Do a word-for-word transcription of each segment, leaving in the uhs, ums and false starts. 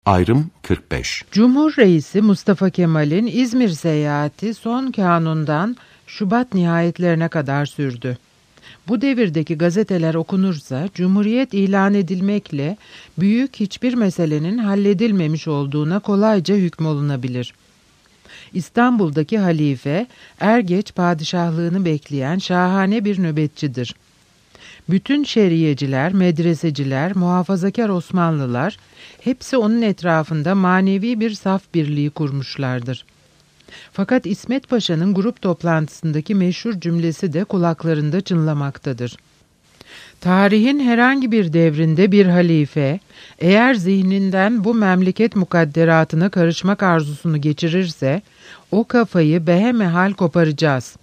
Ayrım kırk beş. Cumhur Reisi Mustafa Kemal'in İzmir seyahati son kanundan Şubat nihayetlerine kadar sürdü. Bu devirdeki gazeteler okunursa Cumhuriyet ilan edilmekle büyük hiçbir meselenin halledilmemiş olduğuna kolayca hükmolunabilir. İstanbul'daki halife er geç padişahlığını bekleyen şahane bir nöbetçidir. Bütün şeriyeciler, medreseciler, muhafazakar Osmanlılar hepsi onun etrafında manevi bir saf birliği kurmuşlardır. Fakat İsmet Paşa'nın grup toplantısındaki meşhur cümlesi de kulaklarında çınlamaktadır. Tarihin herhangi bir devrinde bir halife, eğer zihninden bu memleket mukadderatına karışmak arzusunu geçirirse, o kafayı behemehal koparacağız.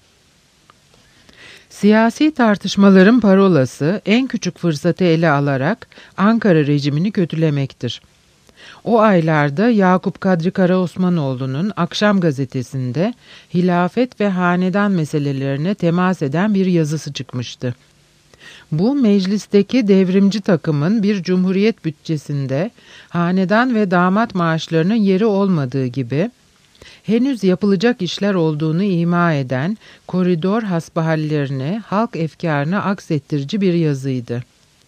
Siyasi tartışmaların parolası en küçük fırsatı ele alarak Ankara rejimini kötülemektir. O aylarda Yakup Kadri Karaosmanoğlu'nun Akşam Gazetesi'nde hilafet ve hanedan meselelerine temas eden bir yazısı çıkmıştı. Bu meclisteki devrimci takımın bir cumhuriyet bütçesinde hanedan ve damat maaşlarının yeri olmadığı gibi henüz yapılacak işler olduğunu ima eden koridor hasbahallerini, halk efkarını aksettirici bir yazıydı.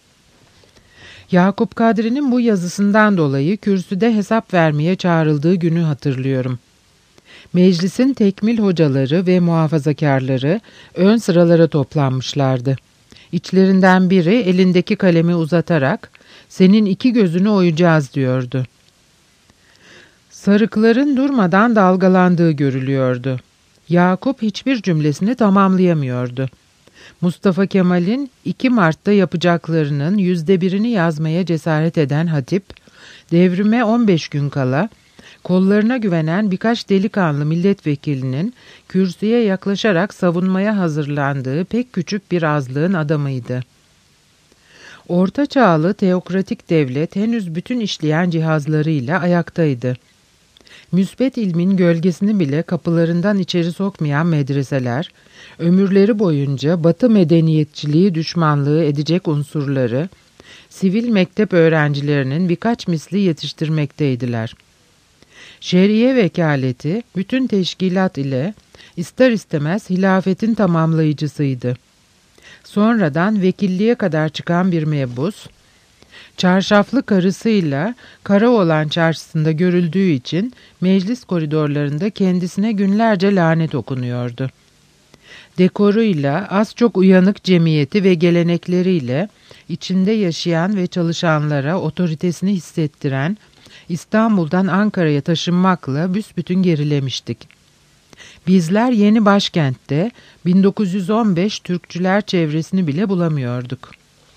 Yakup Kadri'nin bu yazısından dolayı kürsüde hesap vermeye çağrıldığı günü hatırlıyorum. Meclisin tekmil hocaları ve muhafazakarları ön sıralara toplanmışlardı. İçlerinden biri elindeki kalemi uzatarak "Senin iki gözünü oyacağız" diyordu. Sarıkların durmadan dalgalandığı görülüyordu. Yakup hiçbir cümlesini tamamlayamıyordu. Mustafa Kemal'in iki Mart'ta yapacaklarının yüzde birini yazmaya cesaret eden hatip, devrime on beş gün kala, kollarına güvenen birkaç delikanlı milletvekilinin kürsüye yaklaşarak savunmaya hazırlandığı pek küçük bir azlığın adamıydı. Orta çağlı teokratik devlet henüz bütün işleyen cihazlarıyla ayaktaydı. Müsbet ilmin gölgesini bile kapılarından içeri sokmayan medreseler, ömürleri boyunca Batı medeniyetçiliği düşmanlığı edecek unsurları, sivil mektep öğrencilerinin birkaç misli yetiştirmekteydiler. Şeriye vekaleti bütün teşkilat ile ister istemez hilafetin tamamlayıcısıydı. Sonradan vekilliğe kadar çıkan bir mebus, çarşaflı karısıyla Karaoğlan Çarşısı'nda görüldüğü için meclis koridorlarında kendisine günlerce lanet okunuyordu. Dekoruyla, az çok uyanık cemiyeti ve gelenekleriyle içinde yaşayan ve çalışanlara otoritesini hissettiren İstanbul'dan Ankara'ya taşınmakla büsbütün gerilemiştik. Bizler yeni başkentte bin dokuz yüz on beş Türkçüler çevresini bile bulamıyorduk.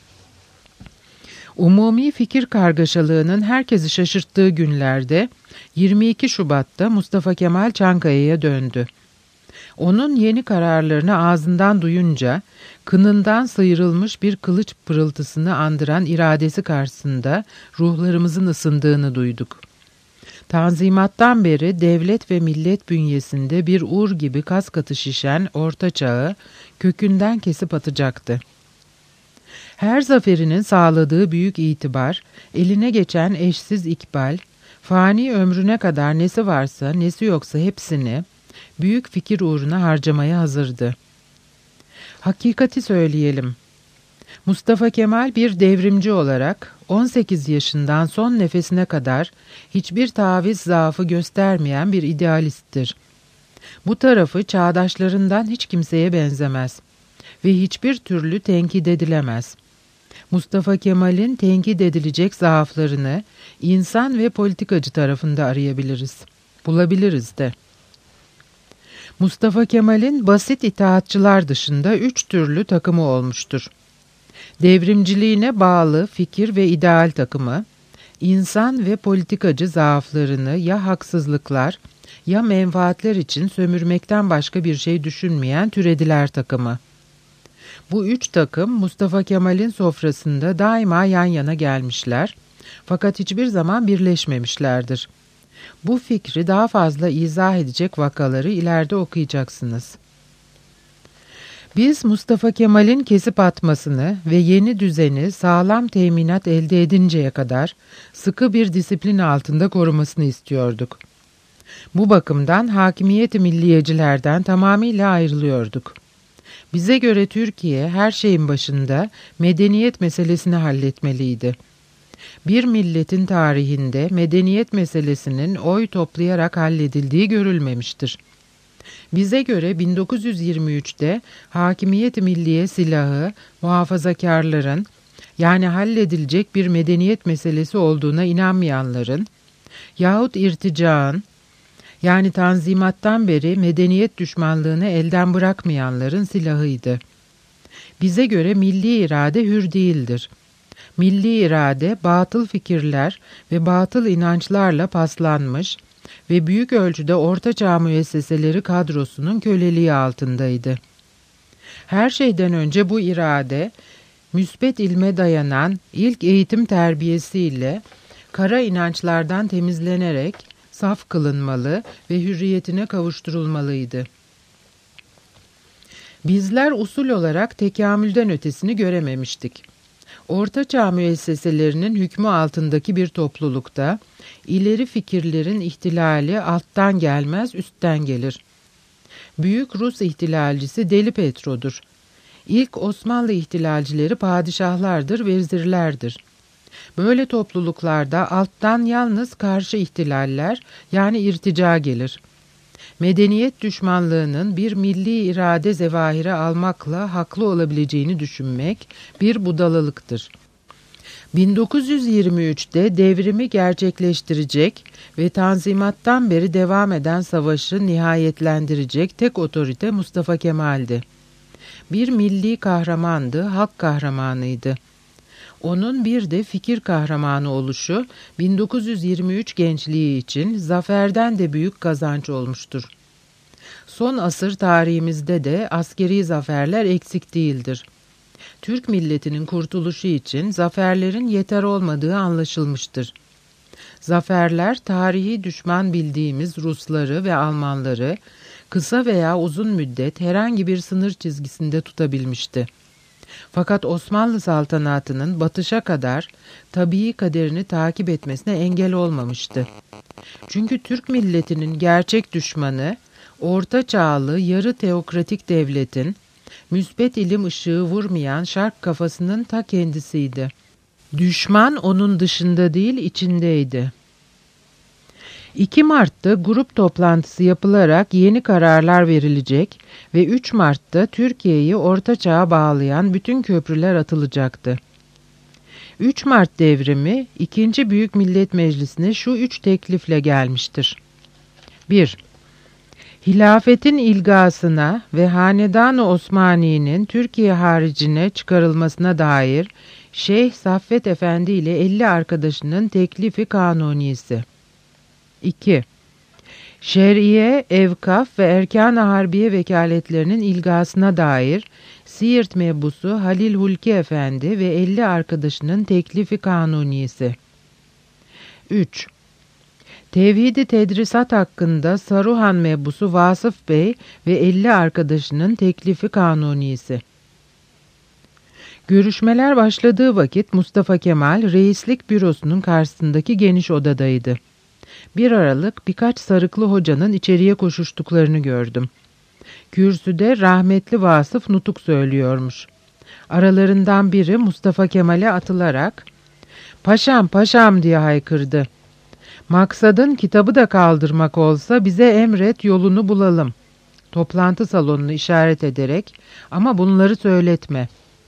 Umumi fikir kargaşalığının herkesi şaşırttığı günlerde yirmi iki Şubat'ta Mustafa Kemal Çankaya'ya döndü. Onun yeni kararlarını ağzından duyunca kınından sıyrılmış bir kılıç pırıltısını andıran iradesi karşısında ruhlarımızın ısındığını duyduk. Tanzimattan beri devlet ve millet bünyesinde bir ur gibi kas katı şişen orta çağı kökünden kesip atacaktı. Her zaferinin sağladığı büyük itibar, eline geçen eşsiz ikbal, fani ömrüne kadar nesi varsa nesi yoksa hepsini büyük fikir uğruna harcamaya hazırdı. Hakikati söyleyelim. Mustafa Kemal bir devrimci olarak on sekiz yaşından son nefesine kadar hiçbir taviz zaafı göstermeyen bir idealisttir. Bu tarafı çağdaşlarından hiç kimseye benzemez ve hiçbir türlü tenkit edilemez. Mustafa Kemal'in tenkit edilecek zaaflarını insan ve politikacı tarafında arayabiliriz. Bulabiliriz de. Mustafa Kemal'in basit itaatçılar dışında üç türlü takımı olmuştur. Devrimciliğine bağlı fikir ve ideal takımı, insan ve politikacı zaaflarını ya haksızlıklar ya menfaatler için sömürmekten başka bir şey düşünmeyen türediler takımı. Bu üç takım Mustafa Kemal'in sofrasında daima yan yana gelmişler, fakat hiçbir zaman birleşmemişlerdir. Bu fikri daha fazla izah edecek vakaları ileride okuyacaksınız. Biz Mustafa Kemal'in kesip atmasını ve yeni düzeni sağlam teminat elde edinceye kadar sıkı bir disiplin altında korumasını istiyorduk. Bu bakımdan hakimiyet-i milliyecilerden tamamıyla ayrılıyorduk. Bize göre Türkiye her şeyin başında medeniyet meselesini halletmeliydi. Bir milletin tarihinde medeniyet meselesinin oy toplayarak halledildiği görülmemiştir. Bize göre bin dokuz yüz yirmi üçte hakimiyet-i milliye silahı muhafazakarların, yani halledilecek bir medeniyet meselesi olduğuna inanmayanların yahut irticaın, yani Tanzimat'tan beri medeniyet düşmanlığını elden bırakmayanların silahıydı. Bize göre milli irade hür değildir. Milli irade batıl fikirler ve batıl inançlarla paslanmış ve büyük ölçüde ortaçağ müesseseleri kadrosunun köleliği altındaydı. Her şeyden önce bu irade, müsbet ilme dayanan ilk eğitim terbiyesiyle kara inançlardan temizlenerek saf kılınmalı ve hürriyetine kavuşturulmalıydı. Bizler usul olarak tekamülden ötesini görememiştik. Ortaçağ müesseselerinin hükmü altındaki bir toplulukta ileri fikirlerin ihtilali alttan gelmez üstten gelir. Büyük Rus ihtilalcisi Deli Petro'dur. İlk Osmanlı ihtilalcileri padişahlardır, vezirlerdir. Böyle topluluklarda alttan yalnız karşı ihtilaller, yani irtica gelir. Medeniyet düşmanlığının bir milli irade zevahiri almakla haklı olabileceğini düşünmek bir budalalıktır. bin dokuz yüz yirmi üçte devrimi gerçekleştirecek ve Tanzimat'tan beri devam eden savaşı nihayetlendirecek tek otorite Mustafa Kemal'di. Bir milli kahramandı, halk kahramanıydı. Onun bir de fikir kahramanı oluşu bin dokuz yüz yirmi üç gençliği için zaferden de büyük kazanç olmuştur. Son asır tarihimizde de askeri zaferler eksik değildir. Türk milletinin kurtuluşu için zaferlerin yeter olmadığı anlaşılmıştır. Zaferler tarihi düşman bildiğimiz Rusları ve Almanları kısa veya uzun müddet herhangi bir sınır çizgisinde tutabilmişti. Fakat Osmanlı saltanatının batışa kadar tabii kaderini takip etmesine engel olmamıştı. Çünkü Türk milletinin gerçek düşmanı, orta çağlı yarı teokratik devletin, müsbet ilim ışığı vurmayan şark kafasının ta kendisiydi. Düşman onun dışında değil, içindeydi. iki Mart'ta grup toplantısı yapılarak yeni kararlar verilecek ve üç Mart'ta Türkiye'yi Orta Çağ'a bağlayan bütün köprüler atılacaktı. üç Mart devrimi ikinci Büyük Millet Meclisi'ne şu üç teklifle gelmiştir. bir Hilafetin ilgasına ve Hanedan-ı Osmani'nin Türkiye haricine çıkarılmasına dair Şeyh Saffet Efendi ile elli arkadaşının teklifi kanunisi. iki Şer'iye, evkaf ve erkan-ı harbiye vekaletlerinin ilgasına dair Siirt mebusu Halil Hulki Efendi ve elli arkadaşının teklifi kanunisi. üç Tevhid-i tedrisat hakkında Saruhan mebusu Vasıf Bey ve elli arkadaşının teklifi kanunisi. Görüşmeler başladığı vakit Mustafa Kemal reislik bürosunun karşısındaki geniş odadaydı. Bir aralık birkaç sarıklı hocanın içeriye koşuştuklarını gördüm. Kürsüde rahmetli Vasıf nutuk söylüyormuş. Aralarından biri Mustafa Kemal'e atılarak "Paşam, paşam" diye haykırdı. "Maksadın kitabı da kaldırmak olsa bize emret, yolunu bulalım." Toplantı salonunu işaret ederek "Ama bunları söyletme."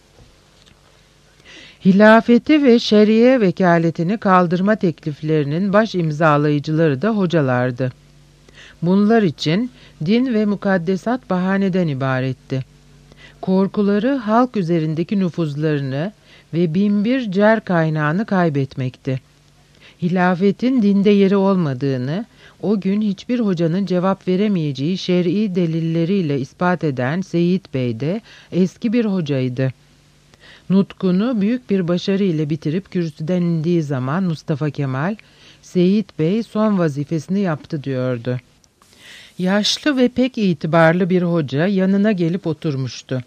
Hilafeti ve şeriye vekaletini kaldırma tekliflerinin baş imzalayıcıları da hocalardı. Bunlar için din ve mukaddesat bahaneden ibaretti. Korkuları halk üzerindeki nüfuzlarını ve binbir cer kaynağını kaybetmekti. Hilafetin dinde yeri olmadığını, o gün hiçbir hocanın cevap veremeyeceği şer'i delilleriyle ispat eden Seyit Bey de eski bir hocaydı. Nutkunu büyük bir başarı ile bitirip kürsüden indiği zaman Mustafa Kemal, "Seyit Bey son vazifesini yaptı" diyordu. Yaşlı ve pek itibarlı bir hoca yanına gelip oturmuştu.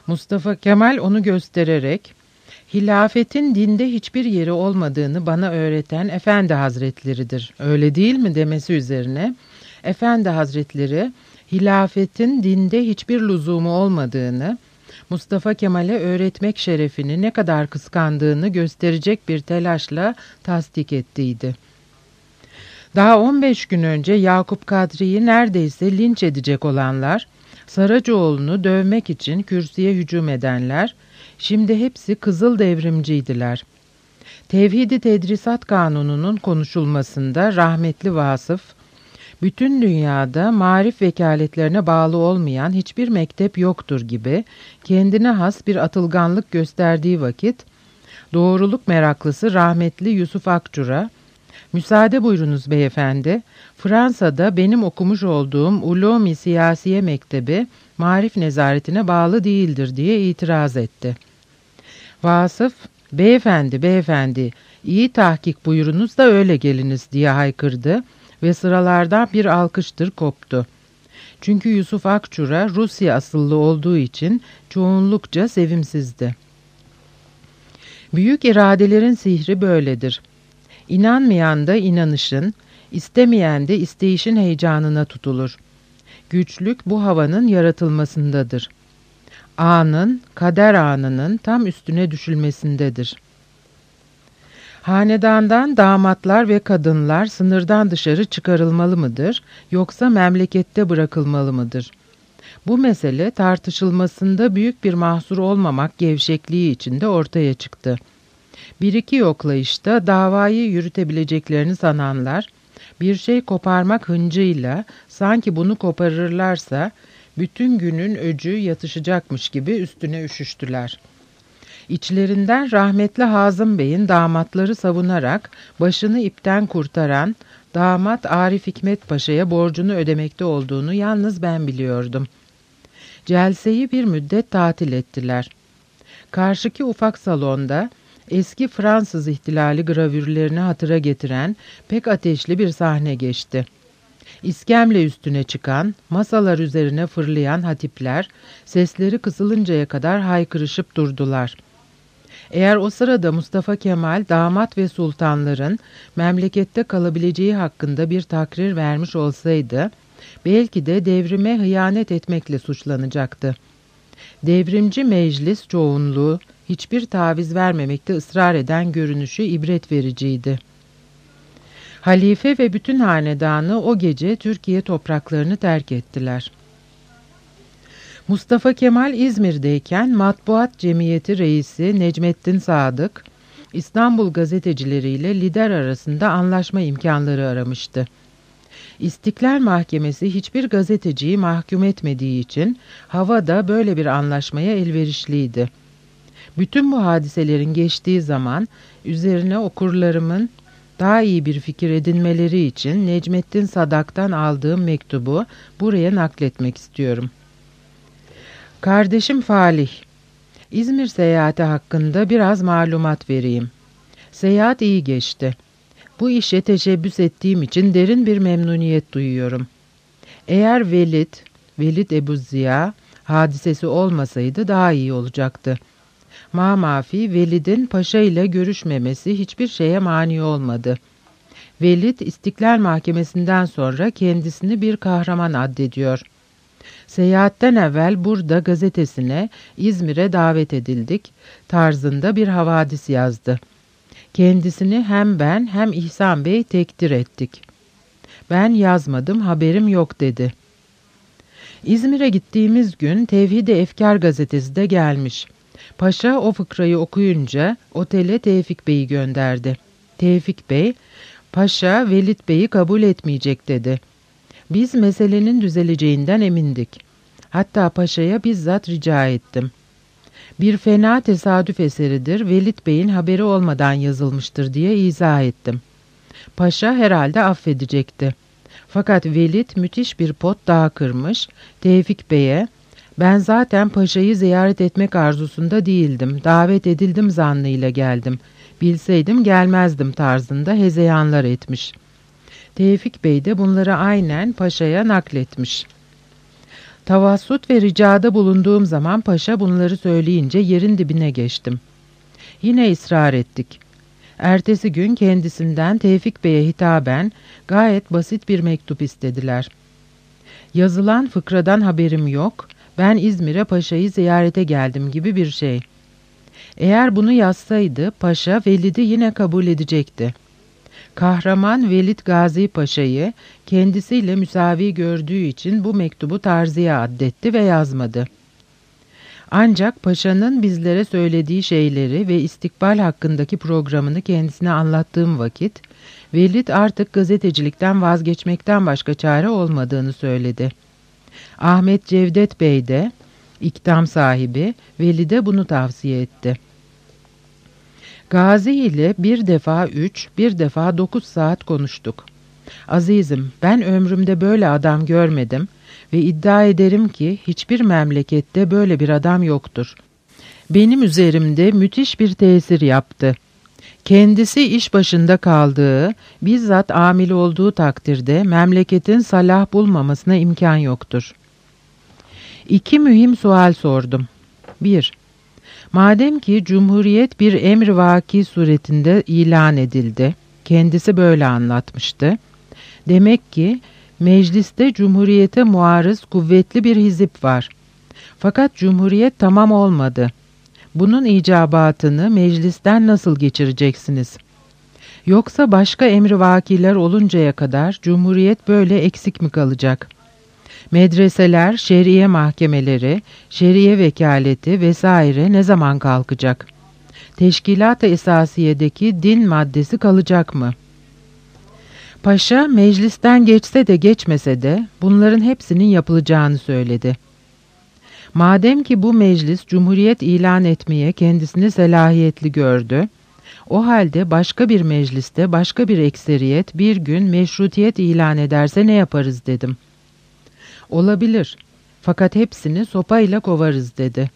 Mustafa Kemal onu göstererek, "Hilafetin dinde hiçbir yeri olmadığını bana öğreten Efendi Hazretleridir, öyle değil mi?" demesi üzerine, Efendi Hazretleri, hilafetin dinde hiçbir lüzumu olmadığını, Mustafa Kemal'e öğretmek şerefini ne kadar kıskandığını gösterecek bir telaşla tasdik ettiydi. Daha on beş gün önce Yakup Kadri'yi neredeyse linç edecek olanlar, Saracoğlu'nu dövmek için kürsüye hücum edenler, şimdi hepsi Kızıl Devrimciydiler. Tevhid-i Tedrisat Kanunu'nun konuşulmasında rahmetli Vasıf, bütün dünyada marif vekaletlerine bağlı olmayan hiçbir mektep yoktur gibi kendine has bir atılganlık gösterdiği vakit, doğruluk meraklısı rahmetli Yusuf Akçur'a, "Müsaade buyurunuz beyefendi, Fransa'da benim okumuş olduğum Ulûm-i Siyasiye Mektebi marif nezaretine bağlı değildir" diye itiraz etti. Vasıf, "Beyefendi, beyefendi, iyi tahkik buyurunuz da öyle geliniz" diye haykırdı ve sıralardan bir alkıştır koptu. Çünkü Yusuf Akçur'a Rusya asıllı olduğu için çoğunlukça sevimsizdi. Büyük iradelerin sihri böyledir. İnanmayan da inanışın, istemeyen de isteyişin heyecanına tutulur. Güçlük bu havanın yaratılmasındadır. Anın, kader anının tam üstüne düşülmesindedir. Hanedandan damatlar ve kadınlar sınırdan dışarı çıkarılmalı mıdır, yoksa memlekette bırakılmalı mıdır? Bu mesele tartışılmasında büyük bir mahsur olmamak gevşekliği içinde ortaya çıktı. Bir iki yoklayışta davayı yürütebileceklerini sananlar, bir şey koparmak hıncıyla sanki bunu koparırlarsa bütün günün öcü yatışacakmış gibi üstüne üşüştüler. İçlerinden rahmetli Hazım Bey'in damatları savunarak başını ipten kurtaran damat Arif Hikmet Paşa'ya borcunu ödemekte olduğunu yalnız ben biliyordum. Celseyi bir müddet tatil ettiler. Karşıki ufak salonda eski Fransız ihtilali gravürlerini hatıra getiren pek ateşli bir sahne geçti. İskemle üstüne çıkan, masalar üzerine fırlayan hatipler sesleri kısılıncaya kadar haykırışıp durdular. Eğer o sırada Mustafa Kemal damat ve sultanların memlekette kalabileceği hakkında bir takrir vermiş olsaydı, belki de devrime hıyanet etmekle suçlanacaktı. Devrimci meclis çoğunluğu hiçbir taviz vermemekte ısrar eden görünüşü ibret vericiydi. Halife ve bütün hanedanı o gece Türkiye topraklarını terk ettiler. Mustafa Kemal İzmir'deyken Matbuat Cemiyeti Reisi Necmettin Sadık, İstanbul gazetecileriyle lider arasında anlaşma imkanları aramıştı. İstiklal Mahkemesi hiçbir gazeteciyi mahkum etmediği için hava da böyle bir anlaşmaya elverişliydi. Bütün bu hadiselerin geçtiği zaman üzerine okurlarımın daha iyi bir fikir edinmeleri için Necmettin Sadak'tan aldığım mektubu buraya nakletmek istiyorum. Kardeşim Falih, İzmir seyahati hakkında biraz malumat vereyim. Seyahat iyi geçti. Bu işe teşebbüs ettiğim için derin bir memnuniyet duyuyorum. Eğer Velid, Velid Ebu Ziya hadisesi olmasaydı daha iyi olacaktı. Mamafi, Velid'in paşa ile görüşmemesi hiçbir şeye mani olmadı. Velid, İstiklal Mahkemesi'nden sonra kendisini bir kahraman addediyor. Seyahatten evvel burada gazetesine İzmir'e davet edildik tarzında bir havadis yazdı. Kendisini hem ben hem İhsan Bey tekdir ettik. Ben yazmadım, haberim yok dedi. İzmir'e gittiğimiz gün Tevhid-i Efkar gazetesi de gelmiş. Paşa o fıkrayı okuyunca otele Tevfik Bey'i gönderdi. Tevfik Bey, Paşa Velid Bey'i kabul etmeyecek dedi. Biz meselenin düzeleceğinden emindik. Hatta Paşa'ya bizzat rica ettim. Bir fena tesadüf eseridir, Velid Bey'in haberi olmadan yazılmıştır diye izah ettim. Paşa herhalde affedecekti. Fakat Velid müthiş bir pot daha kırmış, Tevfik Bey'e, "Ben zaten Paşa'yı ziyaret etmek arzusunda değildim, davet edildim zannıyla geldim. Bilseydim gelmezdim" tarzında hezeyanlar etmiş. Tevfik Bey de bunları aynen Paşa'ya nakletmiş. Tavassut ve ricada bulunduğum zaman paşa bunları söyleyince yerin dibine geçtim. Yine ısrar ettik. Ertesi gün kendisinden Tevfik Bey'e hitaben gayet basit bir mektup istediler. Yazılan fıkradan haberim yok, ben İzmir'e paşayı ziyarete geldim gibi bir şey. Eğer bunu yazsaydı paşa Velid'i yine kabul edecekti. Kahraman Velid Gazi Paşa'yı kendisiyle müsavi gördüğü için bu mektubu Tarzi'ye addetti ve yazmadı. Ancak paşanın bizlere söylediği şeyleri ve istikbal hakkındaki programını kendisine anlattığım vakit, Velid artık gazetecilikten vazgeçmekten başka çare olmadığını söyledi. Ahmet Cevdet Bey de, ikdam sahibi, Velid'e bunu tavsiye etti. Gazi ile bir defa üç, bir defa dokuz saat konuştuk. Azizim, ben ömrümde böyle adam görmedim ve iddia ederim ki hiçbir memlekette böyle bir adam yoktur. Benim üzerimde müthiş bir tesir yaptı. Kendisi iş başında kaldığı, bizzat amil olduğu takdirde memleketin salah bulmamasına imkan yoktur. İki mühim sual sordum. bir. Madem ki Cumhuriyet bir emr-i vaki suretinde ilan edildi, kendisi böyle anlatmıştı. Demek ki mecliste Cumhuriyete muarız kuvvetli bir hizip var. Fakat Cumhuriyet tamam olmadı. Bunun icabatını meclisten nasıl geçireceksiniz? Yoksa başka emri vakiler oluncaya kadar Cumhuriyet böyle eksik mi kalacak? Medreseler, şeriye mahkemeleri, şeriye vekaleti vesaire ne zaman kalkacak? Teşkilat-ı esasiyedeki din maddesi kalacak mı? Paşa meclisten geçse de geçmese de bunların hepsinin yapılacağını söyledi. Madem ki bu meclis Cumhuriyet ilan etmeye kendisini selahiyetli gördü, o halde başka bir mecliste başka bir ekseriyet bir gün meşrutiyet ilan ederse ne yaparız dedim. Olabilir, fakat hepsini sopayla kovarız dedi.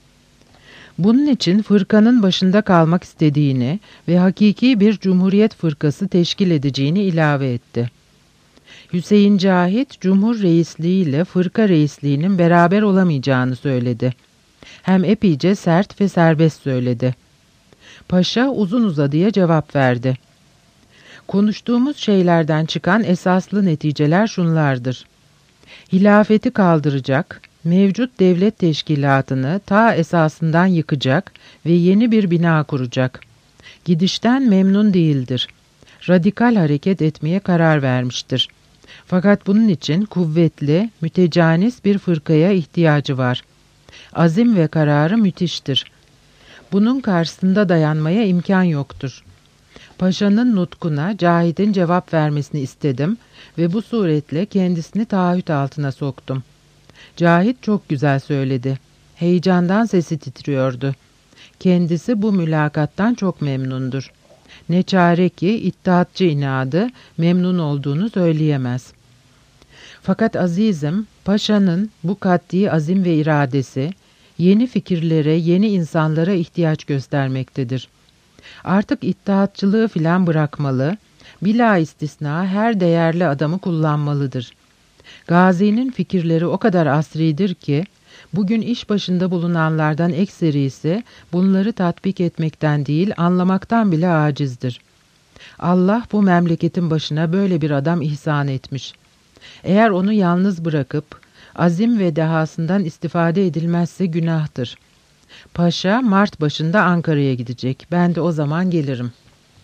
Bunun için fırkanın başında kalmak istediğini ve hakiki bir cumhuriyet fırkası teşkil edeceğini ilave etti. Hüseyin Cahit, Cumhur Reisliği ile fırka reisliğinin beraber olamayacağını söyledi. Hem epeyce sert ve serbest söyledi. Paşa uzun uzadıya cevap verdi. Konuştuğumuz şeylerden çıkan esaslı neticeler şunlardır. Hilafeti kaldıracak, mevcut devlet teşkilatını ta esasından yıkacak ve yeni bir bina kuracak. Gidişten memnun değildir. Radikal hareket etmeye karar vermiştir. Fakat bunun için kuvvetli, mütecanis bir fırkaya ihtiyacı var. Azim ve kararı müthiştir. Bunun karşısında dayanmaya imkan yoktur. Paşanın nutkuna Cahit'in cevap vermesini istedim ve bu suretle kendisini taahhüt altına soktum. Cahit çok güzel söyledi. Heyecandan sesi titriyordu. Kendisi bu mülakattan çok memnundur. Ne çare ki iddiatçı inadı memnun olduğunu söyleyemez. Fakat azizim, paşanın bu kat'i azim ve iradesi yeni fikirlere, yeni insanlara ihtiyaç göstermektedir. Artık iddiatçılığı filan bırakmalı, bila istisna her değerli adamı kullanmalıdır. Gazi'nin fikirleri o kadar asridir ki, bugün iş başında bulunanlardan ekserisi bunları tatbik etmekten değil, anlamaktan bile acizdir. Allah bu memleketin başına böyle bir adam ihsan etmiş. Eğer onu yalnız bırakıp, azim ve dehasından istifade edilmezse günahtır. Paşa Mart başında Ankara'ya gidecek. Ben de o zaman gelirim.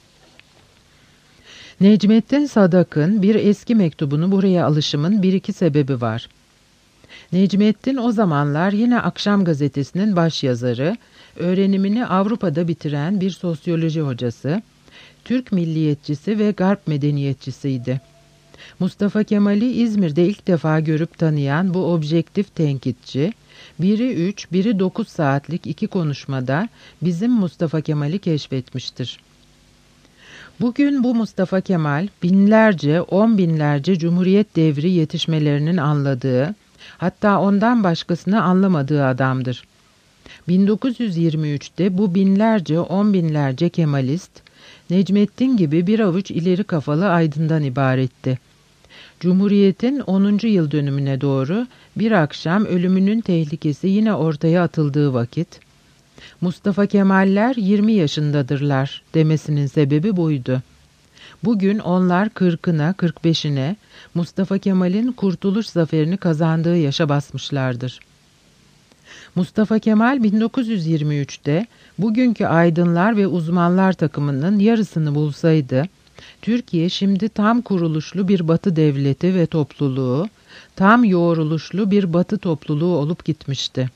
Necmettin Sadak'ın bir eski mektubunu buraya alışımın bir iki sebebi var. Necmettin o zamanlar yine Akşam Gazetesi'nin başyazarı, öğrenimini Avrupa'da bitiren bir sosyoloji hocası, Türk milliyetçisi ve Garp medeniyetçisiydi. Mustafa Kemal'i İzmir'de ilk defa görüp tanıyan bu objektif tenkitçi, biri üç, biri dokuz saatlik iki konuşmada bizim Mustafa Kemal'i keşfetmiştir. Bugün bu Mustafa Kemal, binlerce, on binlerce Cumhuriyet devri yetişmelerinin anladığı, hatta ondan başkasını anlamadığı adamdır. bin dokuz yüz yirmi üçte bu binlerce, on binlerce Kemalist, Necmettin gibi bir avuç ileri kafalı aydından ibaretti. Cumhuriyet'in onuncu yıl dönümüne doğru bir akşam ölümünün tehlikesi yine ortaya atıldığı vakit, Mustafa Kemaller yirmi yaşındadırlar demesinin sebebi buydu. Bugün onlar kırkına, kırk beşine Mustafa Kemal'in Kurtuluş Zaferi'ni kazandığı yaşa basmışlardır. Mustafa Kemal bin dokuz yüz yirmi üçte bugünkü aydınlar ve uzmanlar takımının yarısını bulsaydı, Türkiye şimdi tam kuruluşlu bir Batı devleti ve topluluğu, tam yoğruluşlu bir Batı topluluğu olup gitmişti.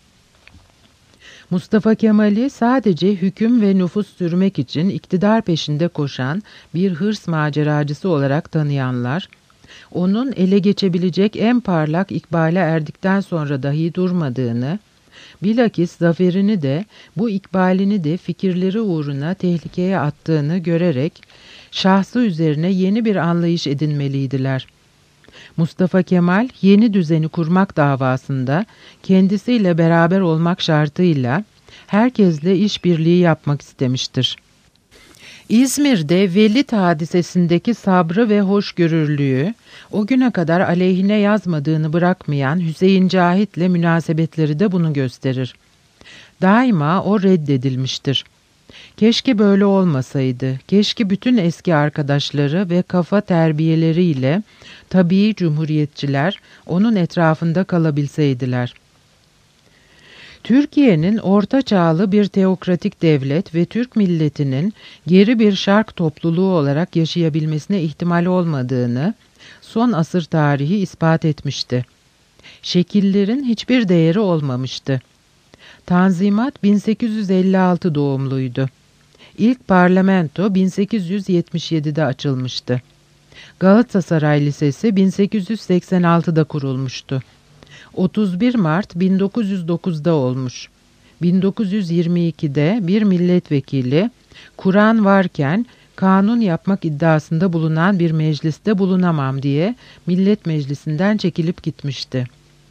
Mustafa Kemal'i sadece hüküm ve nüfus sürmek için iktidar peşinde koşan bir hırs maceracısı olarak tanıyanlar, onun ele geçebilecek en parlak ikbale erdikten sonra dahi durmadığını, bilakis zaferini de bu ikbalini de fikirleri uğruna tehlikeye attığını görerek şahsı üzerine yeni bir anlayış edinmeliydiler. Mustafa Kemal yeni düzeni kurmak davasında kendisiyle beraber olmak şartıyla herkesle işbirliği yapmak istemiştir. İzmir'de Velid hadisesindeki sabrı ve hoşgörülüğü, o güne kadar aleyhine yazmadığını bırakmayan Hüseyin Cahit'le münasebetleri de bunu gösterir. Daima o reddedilmiştir. Keşke böyle olmasaydı, keşke bütün eski arkadaşları ve kafa terbiyeleriyle tabii cumhuriyetçiler onun etrafında kalabilseydiler. Türkiye'nin orta çağlı bir teokratik devlet ve Türk milletinin geri bir şark topluluğu olarak yaşayabilmesine ihtimal olmadığını son asır tarihi ispat etmişti. Şekillerin hiçbir değeri olmamıştı. Tanzimat bin sekiz yüz elli altı doğumluydu. İlk parlamento bin sekiz yüz yetmiş yedide açılmıştı. Galatasaray Lisesi bin sekiz yüz seksen altıda kurulmuştu. otuz bir Mart bin dokuz yüz dokuzda olmuş. bin dokuz yüz yirmi ikide bir milletvekili, Kur'an varken kanun yapmak iddiasında bulunan bir mecliste bulunamam diye Millet Meclisi'nden çekilip gitmişti.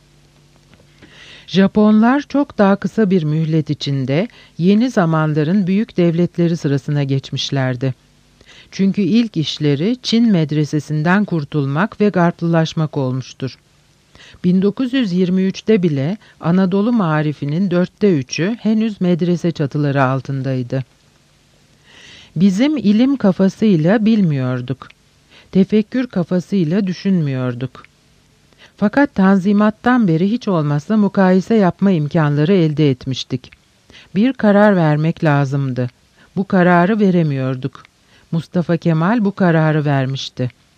Japonlar çok daha kısa bir mühlet içinde yeni zamanların büyük devletleri sırasına geçmişlerdi. Çünkü ilk işleri Çin medresesinden kurtulmak ve garplılaşmak olmuştur. bin dokuz yüz yirmi üçte bile Anadolu marifinin dörtte üçü henüz medrese çatıları altındaydı. Bizim ilim kafasıyla bilmiyorduk. Tefekkür kafasıyla düşünmüyorduk. Fakat Tanzimat'tan beri hiç olmazsa mukayese yapma imkanları elde etmiştik. Bir karar vermek lazımdı. Bu kararı veremiyorduk. Mustafa Kemal bu kararı vermişti.